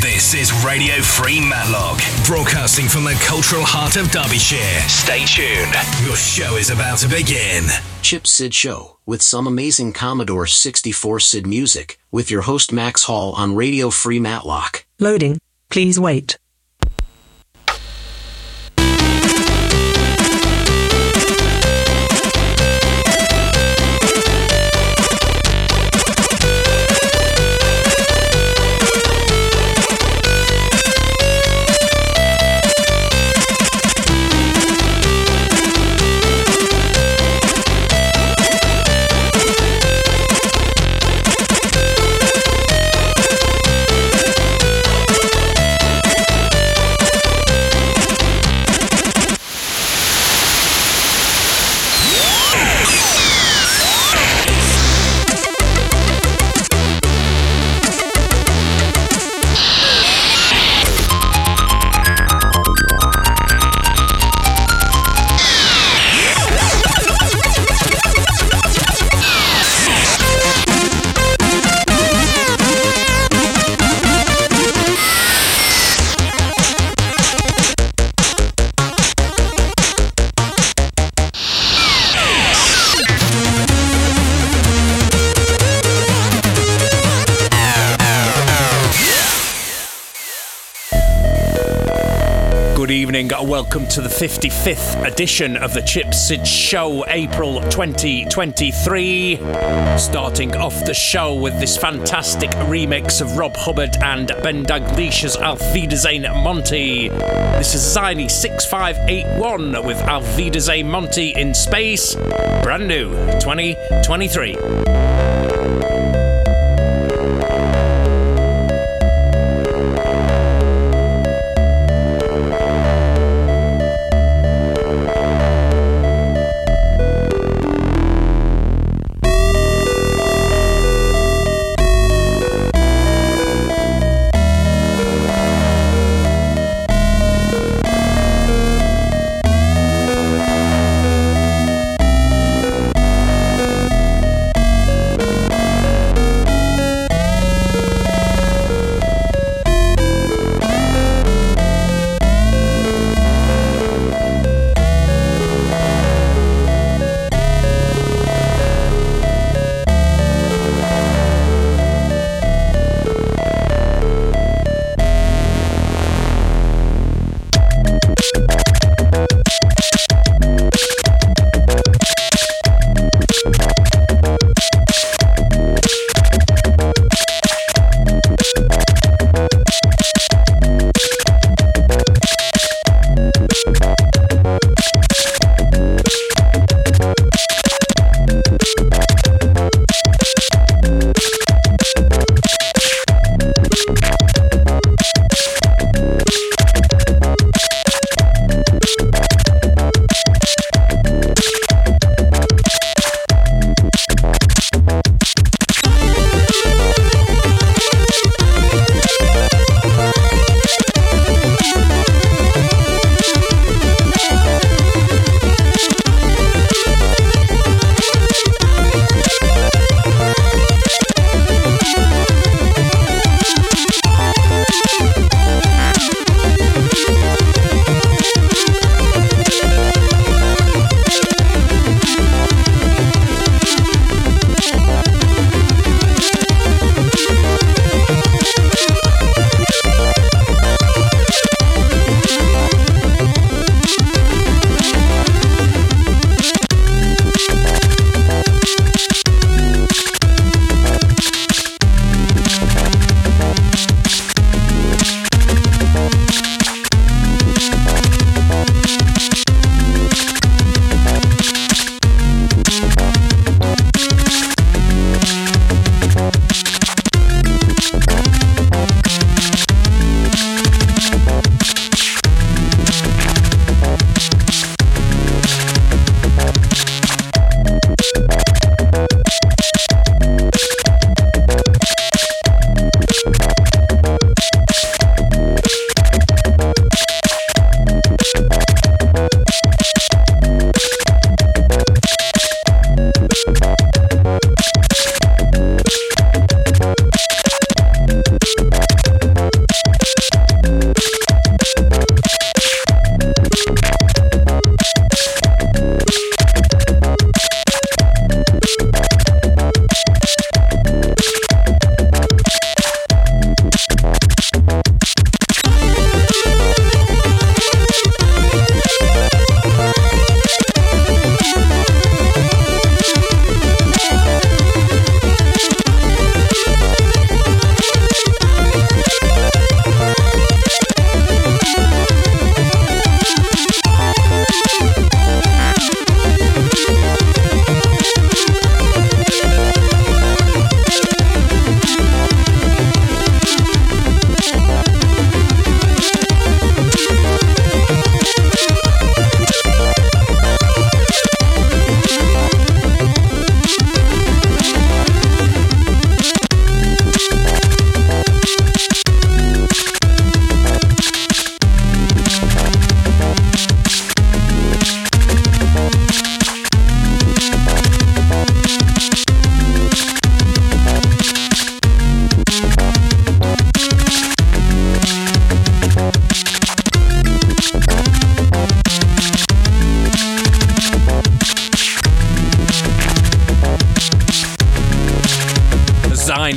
This is Radio Free Matlock, broadcasting from the cultural heart of Derbyshire. Stay tuned. Your show is about to begin. Chip Sid Show, with some amazing Commodore 64 Sid music, with your host Max Hall on Radio Free Matlock. Loading. Please wait. Welcome to the 55th edition of the Chip Sid Show, April 2023. Starting off the show with this fantastic remix of Rob Hubbard and Ben Daglish's Auf Wiedersehen Monty. This is Ziny 6581 with Auf Wiedersehen Monty in Space, brand new 2023.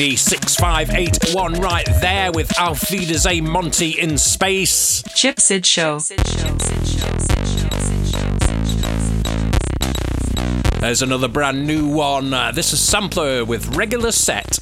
Thingy 6581 right there with Auf Wiedersehen Monty in Space. Chip Sid Show. There's another brand new one. This is Sampler with Regular Set.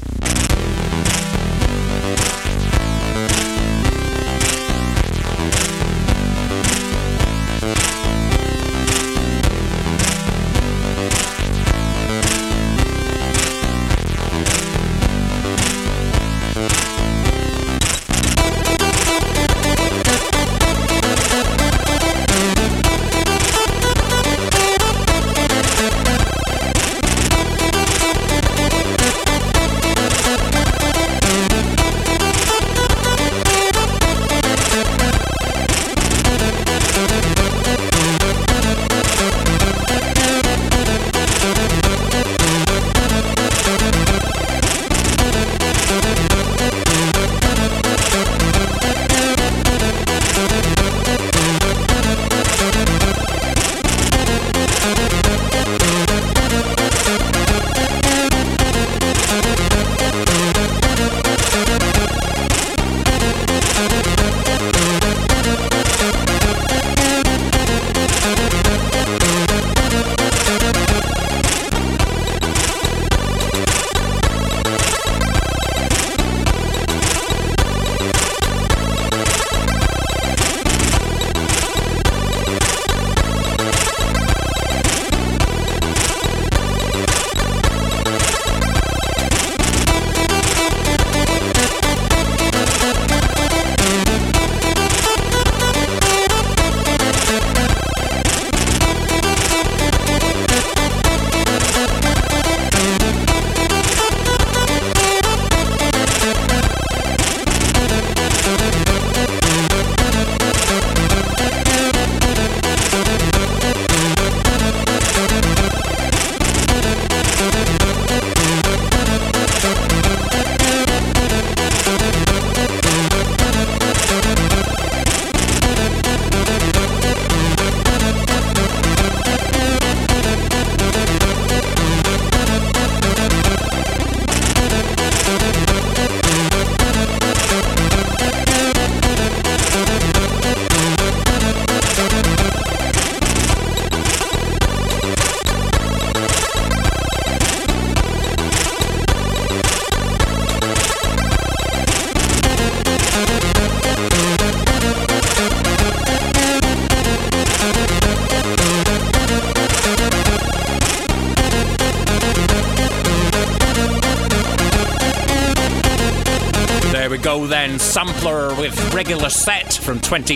Go then, Sampler with Regular Set from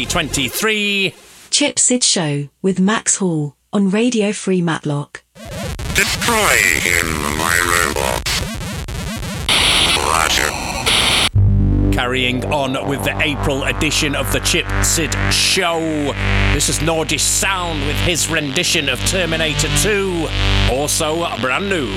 2023. Chip Sid Show with Max Hall on Radio Free Matlock. Destroy him, my robot. Roger. Carrying on with the April edition of the Chip Sid Show. This is Nordish Sound with his rendition of Terminator 2, also brand new.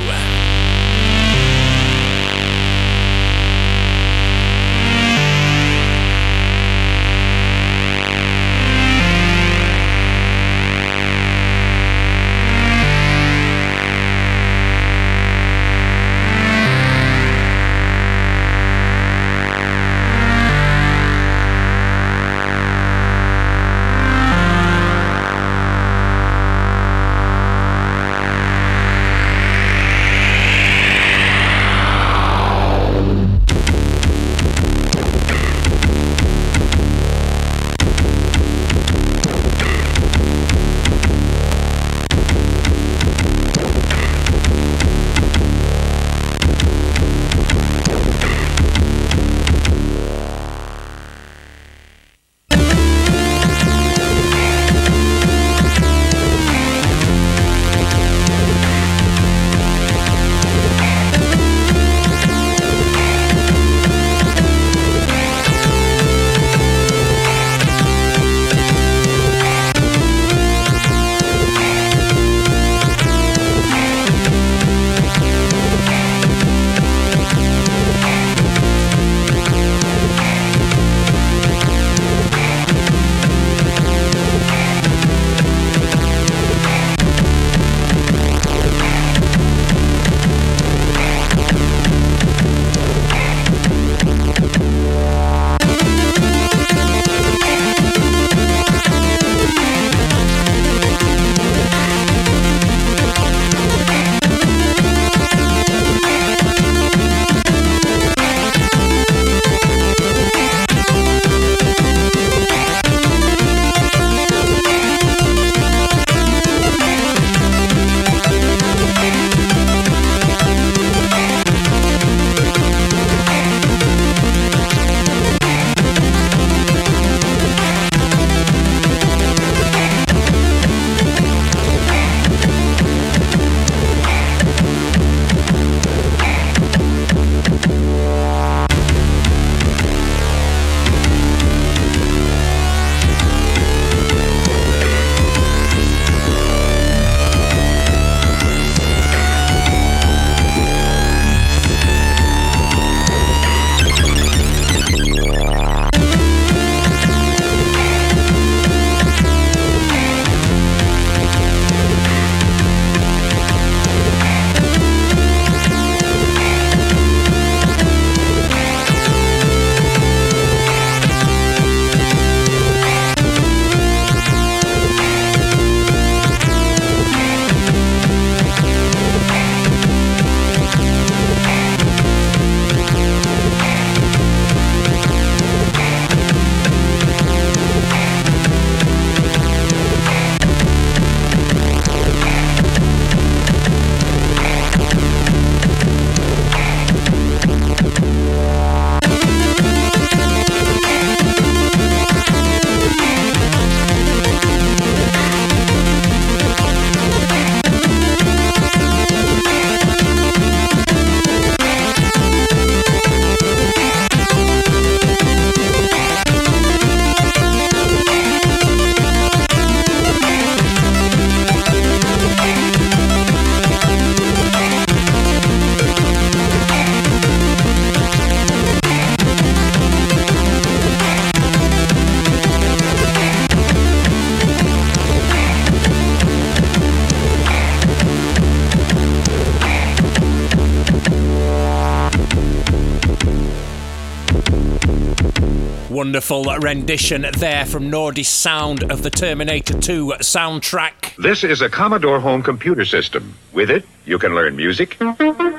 wonderful rendition there from Nordy's sound of the Terminator 2 soundtrack. This is a Commodore home computer system. With it, you can learn music, take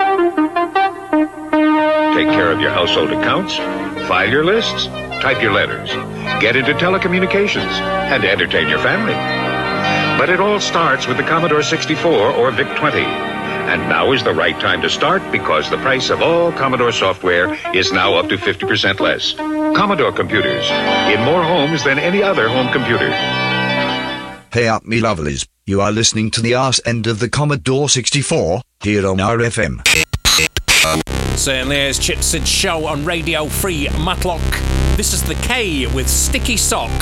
care of your household accounts, file your lists, type your letters, get into telecommunications, and entertain your family. But it all starts with the Commodore 64 or VIC-20. And now is the right time to start because the price of all Commodore software is now up to 50% less. Commodore computers, in more homes than any other home computer. Hey up me lovelies, you are listening to the arse end of the Commodore 64, here on RFM. Certainly is Chip Sid Show on Radio Free Matlock. This is the K with Sticky Sock.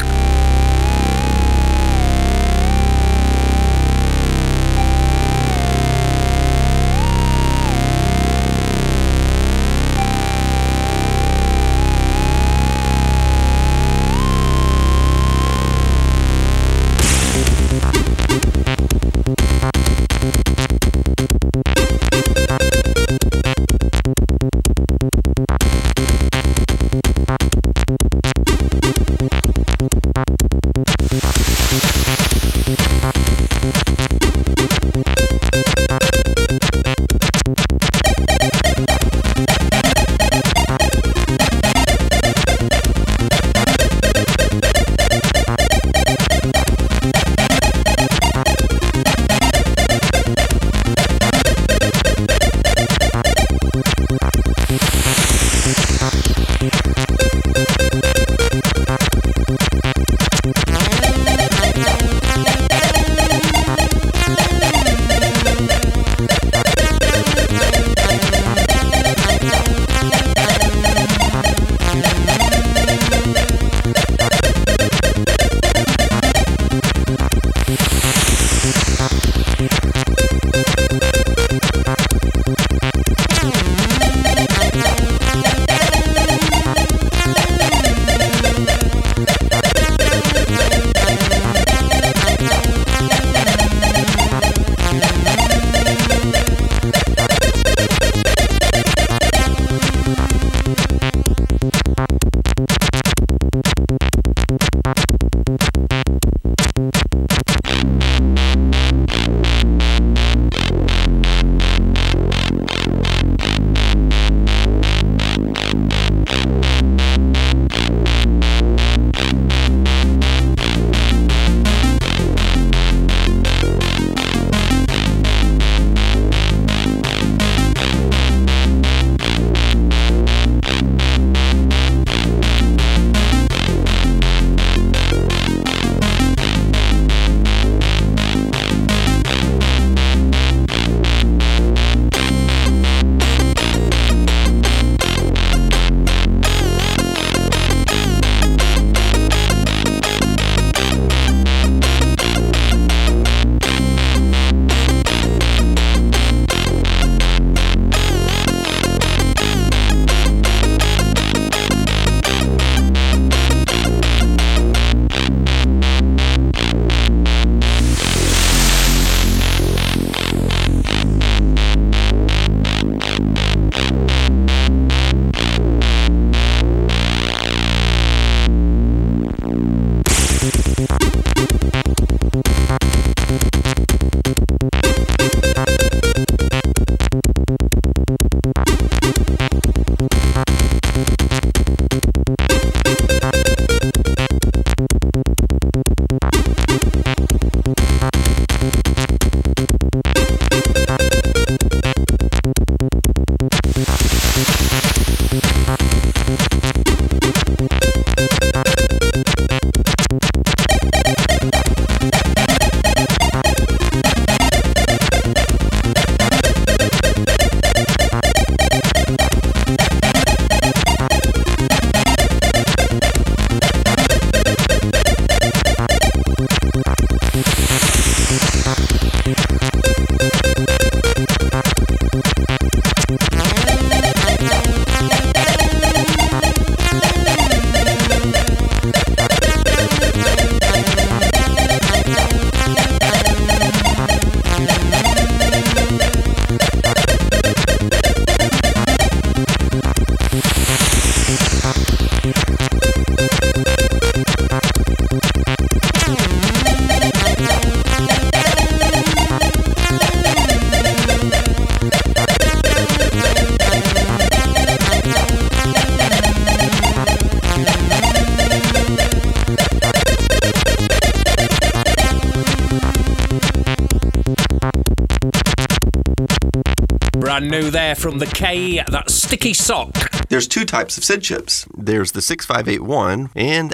Brand new there from the K, that's Sticky Sock. There's two types of SID chips. There's the 6581 and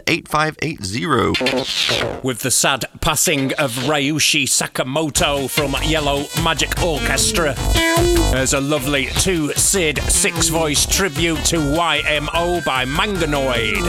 8580. With the sad passing of Ryushi Sakamoto from Yellow Magic Orchestra. There's a lovely 2 SID 6-voice tribute to YMO by Manganoid.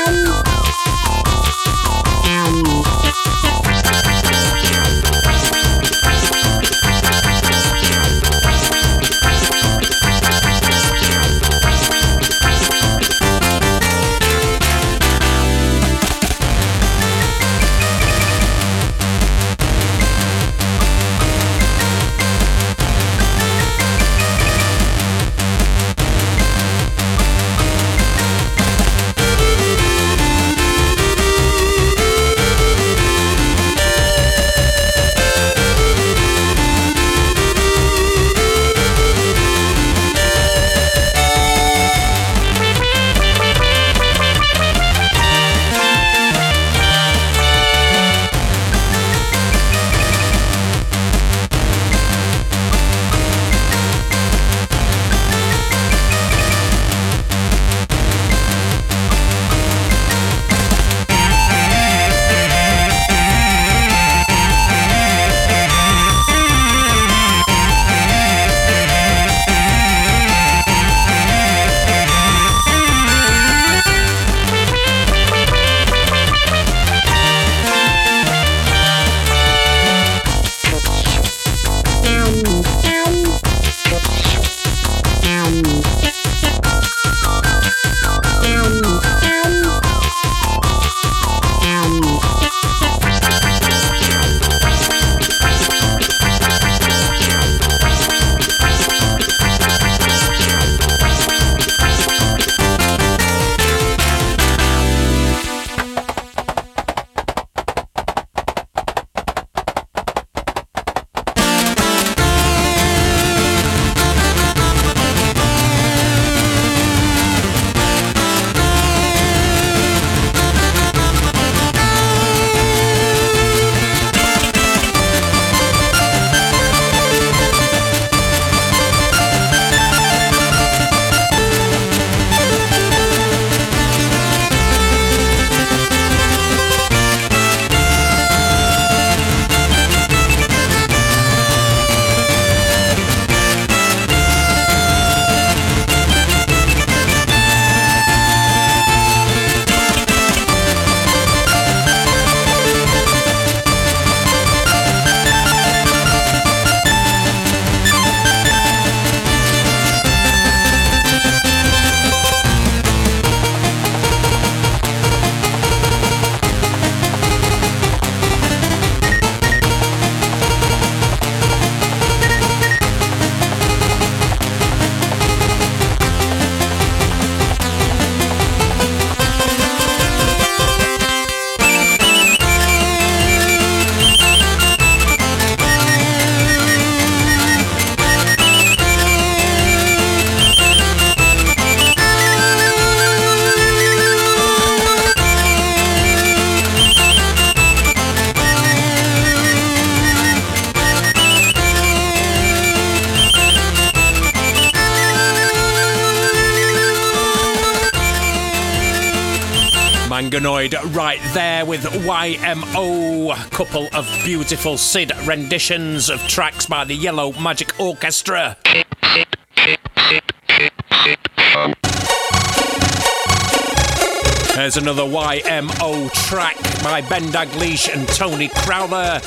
Manganoid right there with YMO. A couple of beautiful SID renditions of tracks by the Yellow Magic Orchestra. There's another YMO track by Ben Daglish and Tony Crowther.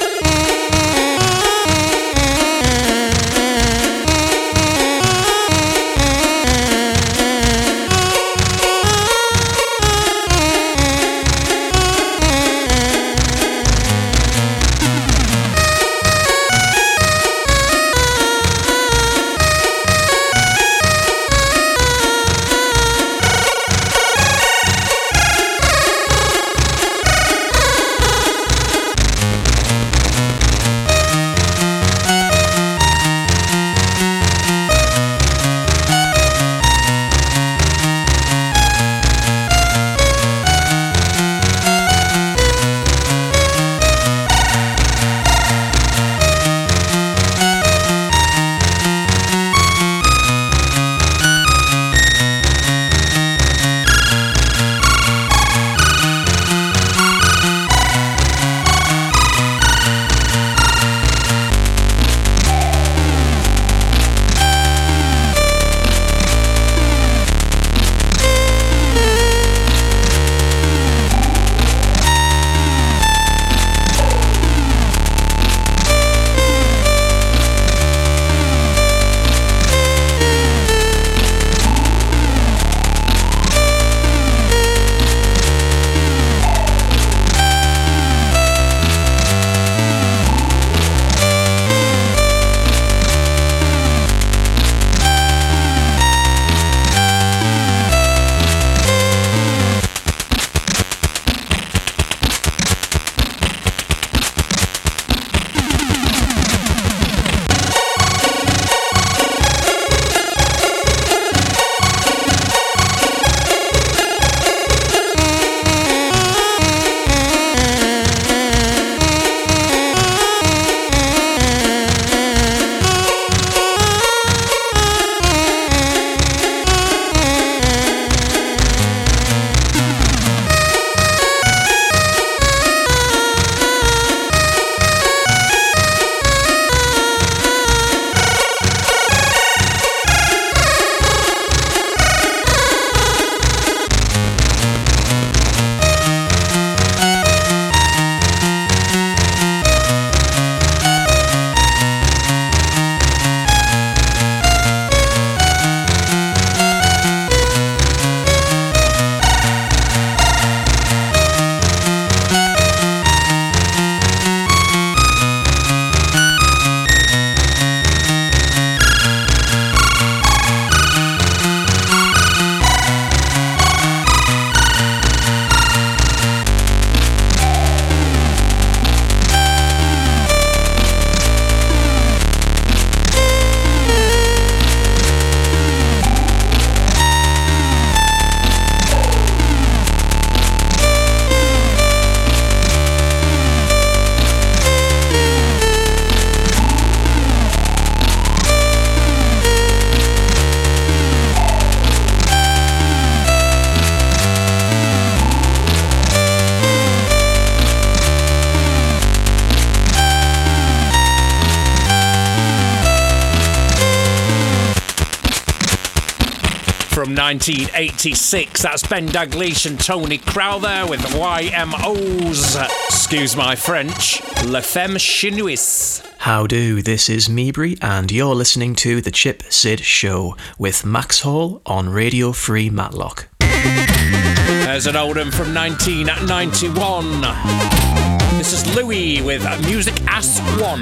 1986. That's Ben Dalglish and Tony Crowther with YMO's, excuse my French, La Femme Chinoise. How do? This is Meebri, and you're listening to The Chip Sid Show with Max Hall on Radio Free Matlock. There's an old one from 1991. This is Louis with Music As One.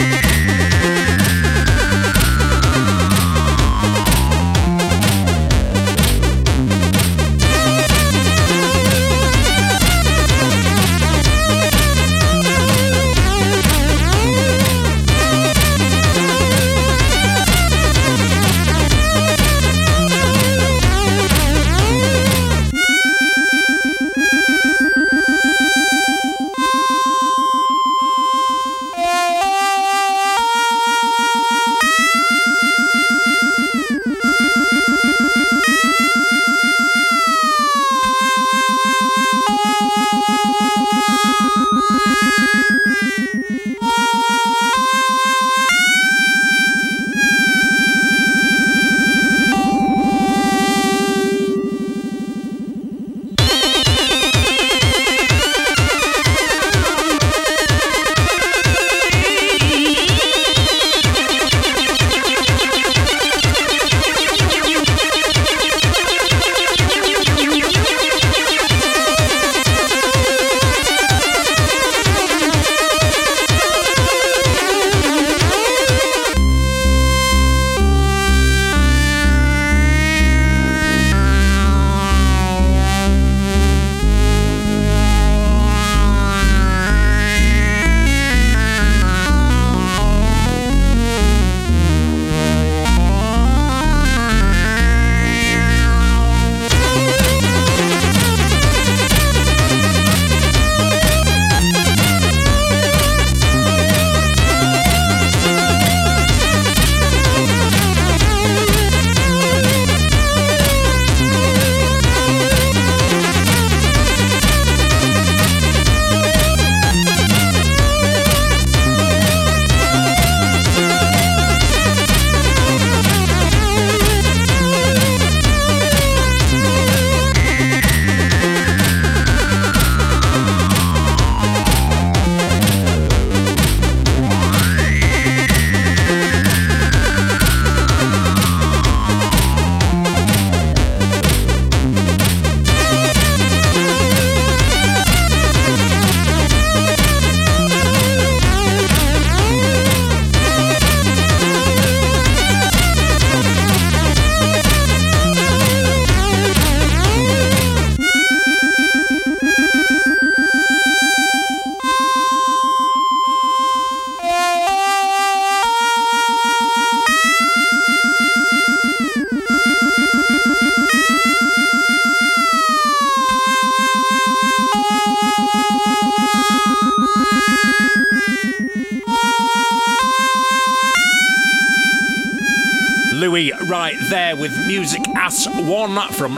Louis right there with Music As One from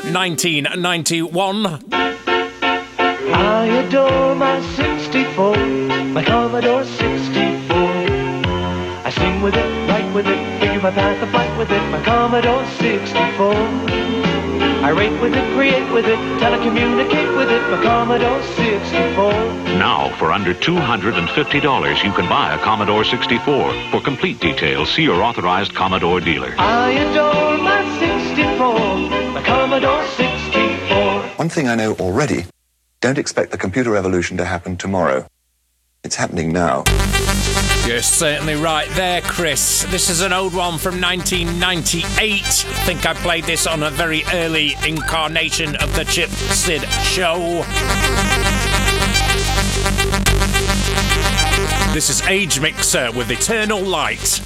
1991. I adore my 64, my Commodore 64. I sing with it, write with it, figure my path of flight with it, my Commodore 64. I rate with it, create with it, telecommunicate with it, my Commodore 64. Now, for under $250, you can buy a Commodore 64. For complete details, see your authorized Commodore dealer. I adore my 64, my Commodore 64. One thing I know already, don't expect the computer revolution to happen tomorrow. It's happening now. You're certainly right there, Chris. This is an old one from 1998. I think I played this on a very early incarnation of the Chip Sid Show. This is Age Mixer with Eternal Light.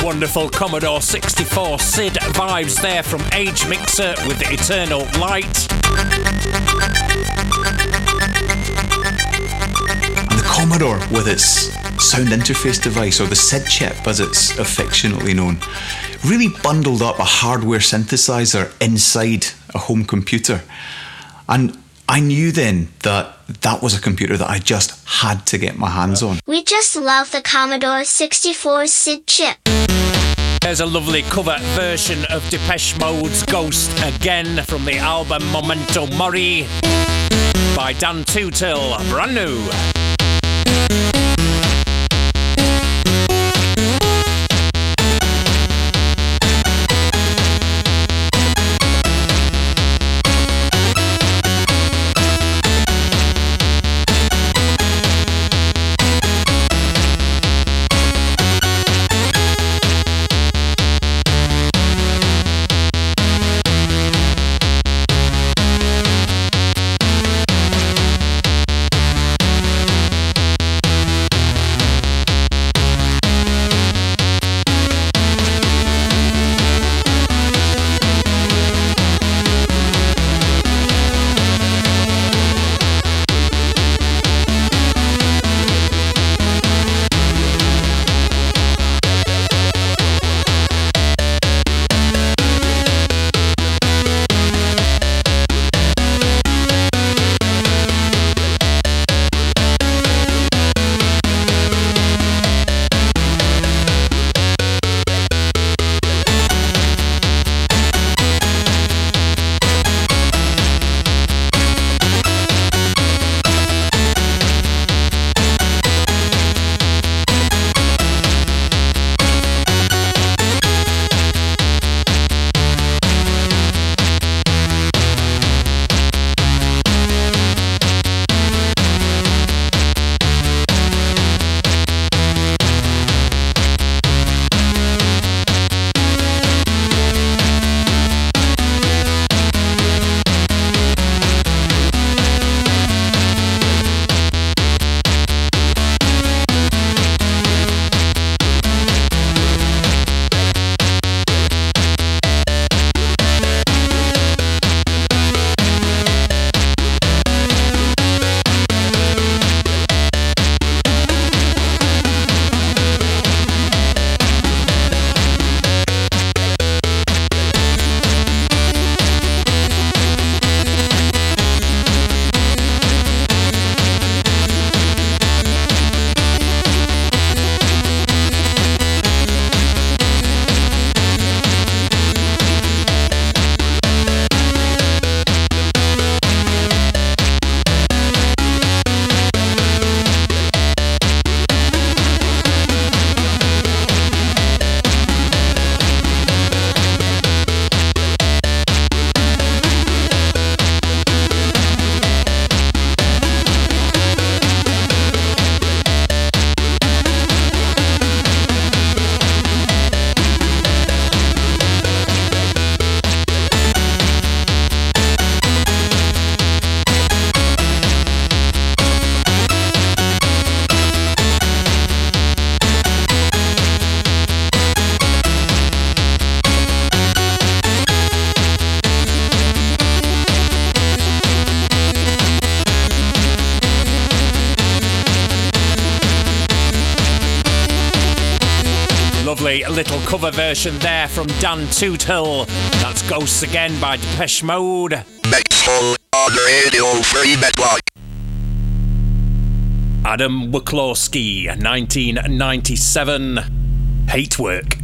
Wonderful Commodore 64 SID vibes there from Age Mixer with Eternal Light. And the Commodore with its sound interface device, or the SID chip as it's affectionately known, really bundled up a hardware synthesizer inside a home computer. And I knew then that that was a computer that I just had to get my hands on. We just love the Commodore 64 SID chip. There's a lovely cover version of Depeche Mode's Ghost Again from the album Memento Mori by Dan Tootle, brand new. Little cover version there from Dan Tootle. That's Ghosts Again by Depeche Mode. Maxhole on Radio Free Matlock. Adam Wachlowski, 1997. Hate Work.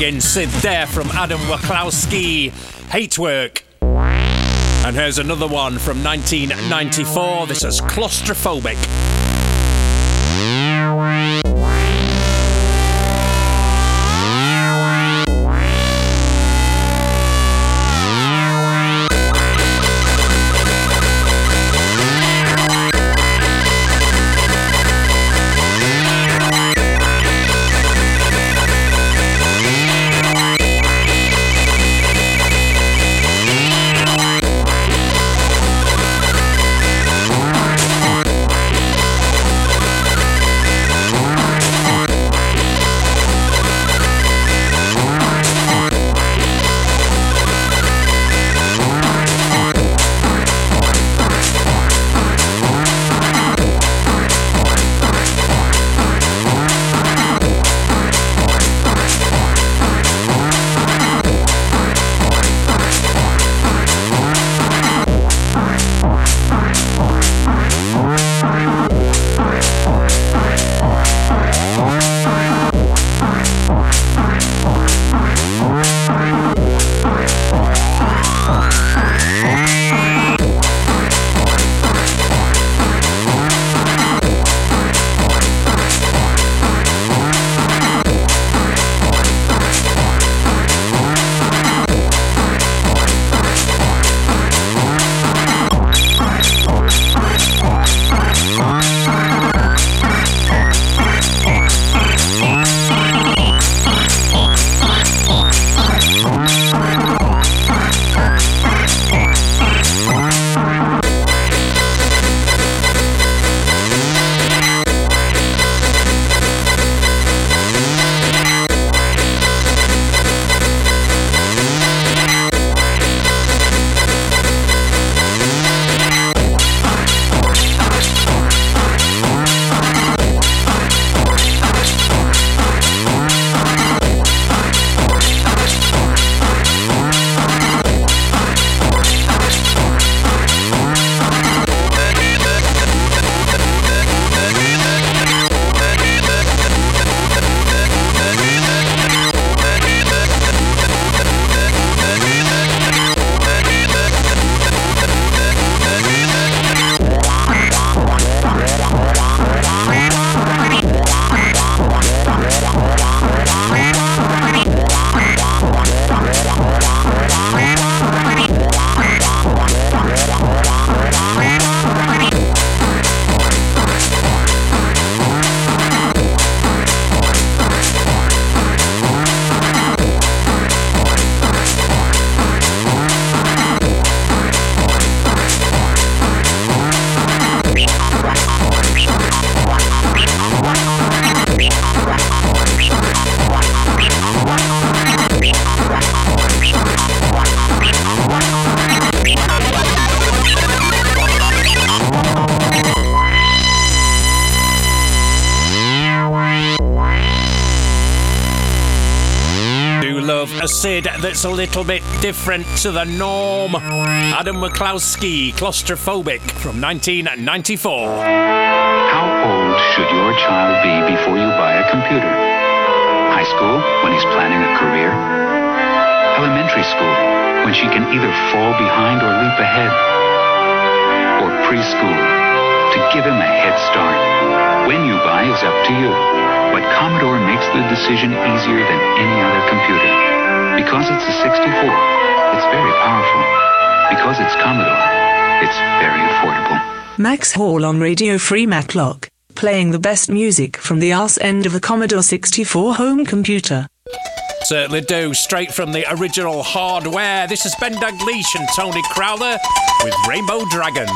Again, Sid there from Adam Wachlowski, Hate Work. And here's another one from 1994. This is Claustrophobic. Sid that's a little bit different to the norm. Adam Wachlowski, Claustrophobic, from 1994. How old should your child be before you buy a computer? High school, when he's planning a career? Elementary school, when she can either fall behind or leap ahead? Or preschool, to give him a head start? When you buy is up to you, but Commodore makes the decision easier than any other computer. Because it's a 64, it's very powerful. Because it's Commodore, it's very affordable. Max Hall on Radio Free Matlock, playing the best music from the arse end of a Commodore 64 home computer. Certainly do, straight from the original hardware. This is Ben Dalglish and Tony Crowther with Rainbow Dragon.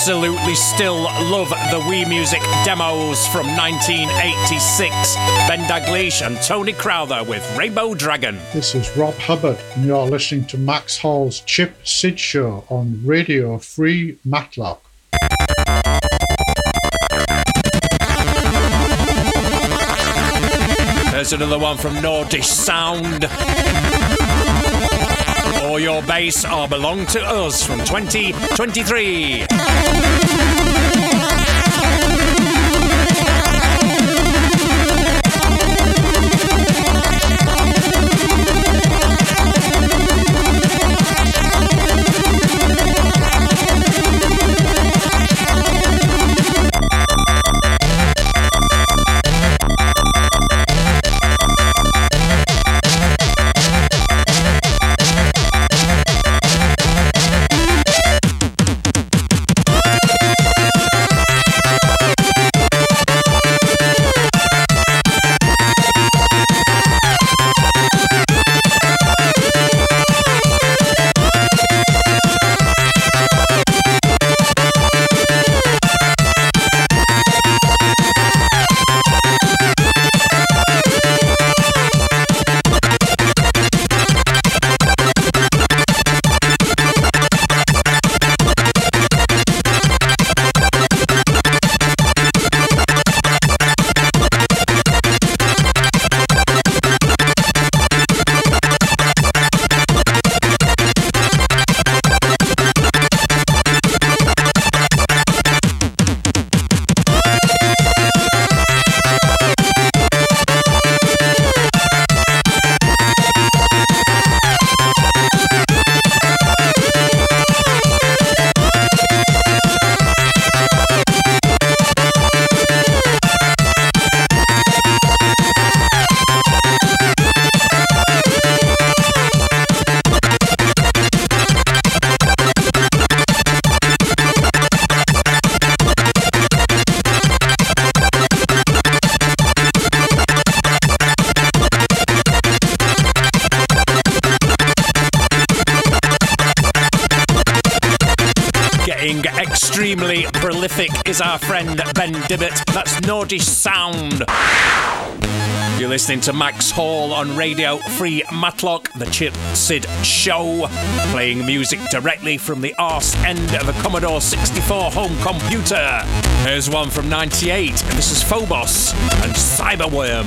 absolutely still love the Wii Music demos from 1986. Ben Daglish and Tony Crowther with Rainbow Dragon. This is Rob Hubbard, and you're listening to Max Hall's Chip Sid Show on Radio Free Matlock. There's another one from Nordish Sound. Or Your Bass or Belong to Us from 2023. Extremely prolific is our friend Ben Dibbett. That's Nordish Sound. You're listening to Max Hall on Radio Free Matlock, the Chip Sid Show, playing music directly from the arse end of a Commodore 64 home computer. Here's one from 98. This is Phobos and Cyberworm.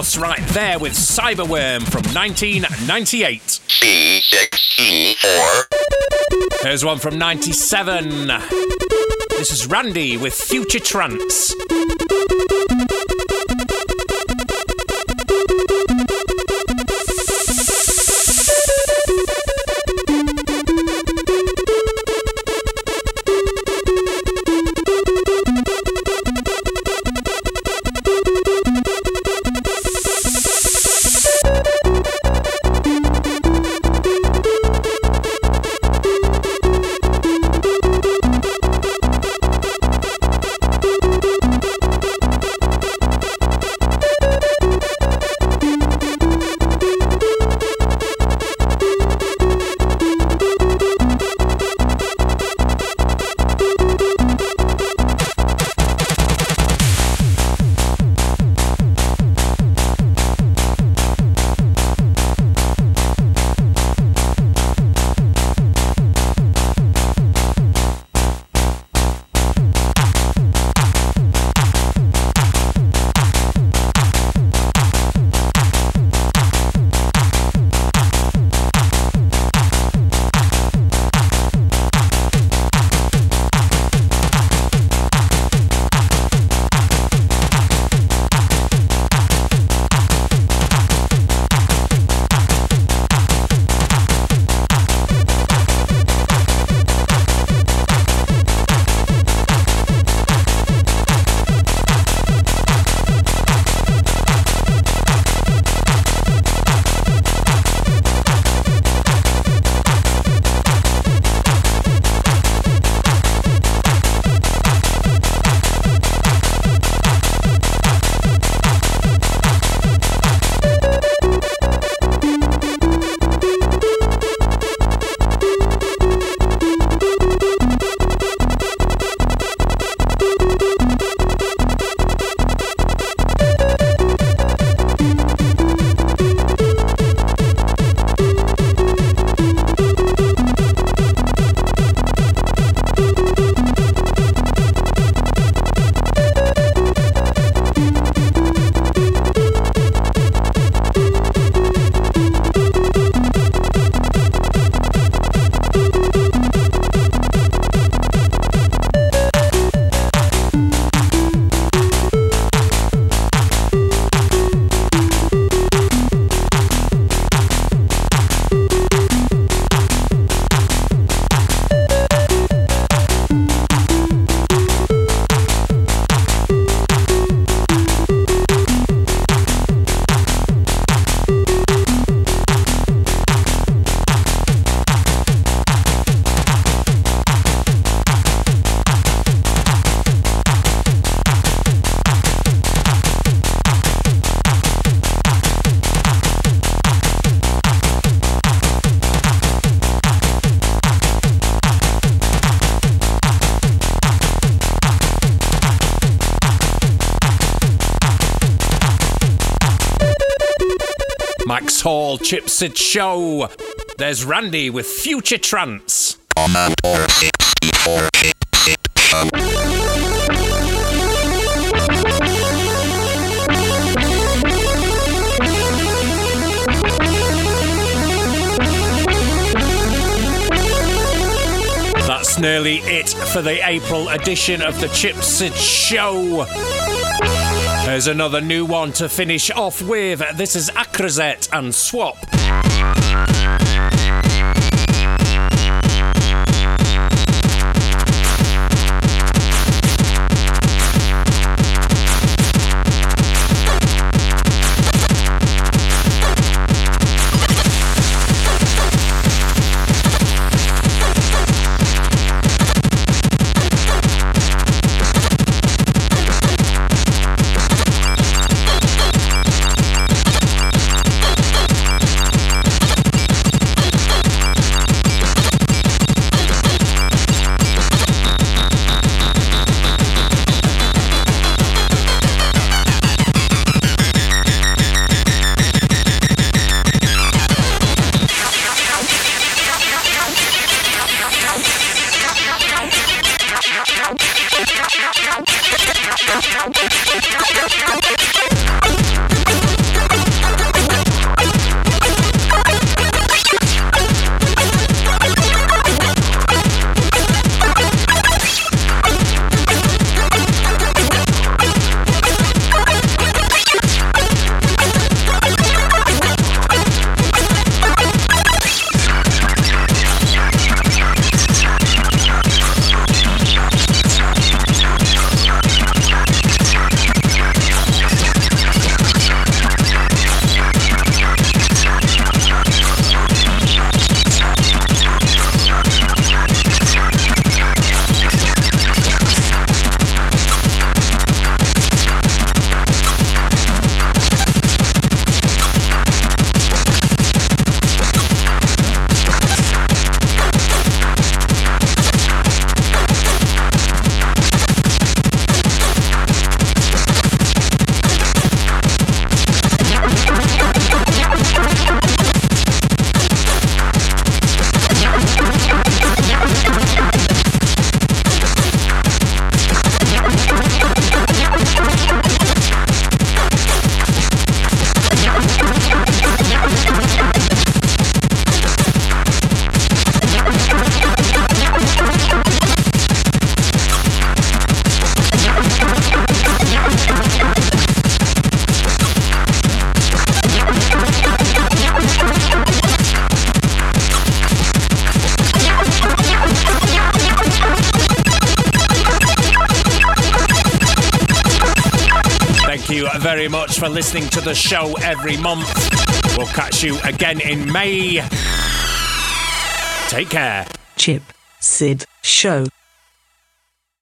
House right there with Cyberworm from 1998. B6E4. Here's one from 97. This is Randy with Future Trance. Max Hall, Chip Sid Show. There's Randy with Future Trance. Commodore 64 Chip Sid Show. That's nearly it for the April edition of the Chip Sid Show. There's another new one to finish off with. This is Acrozet and Swap. much for listening to the show every month. We'll catch you again in May. Take care. Chip Sid Show.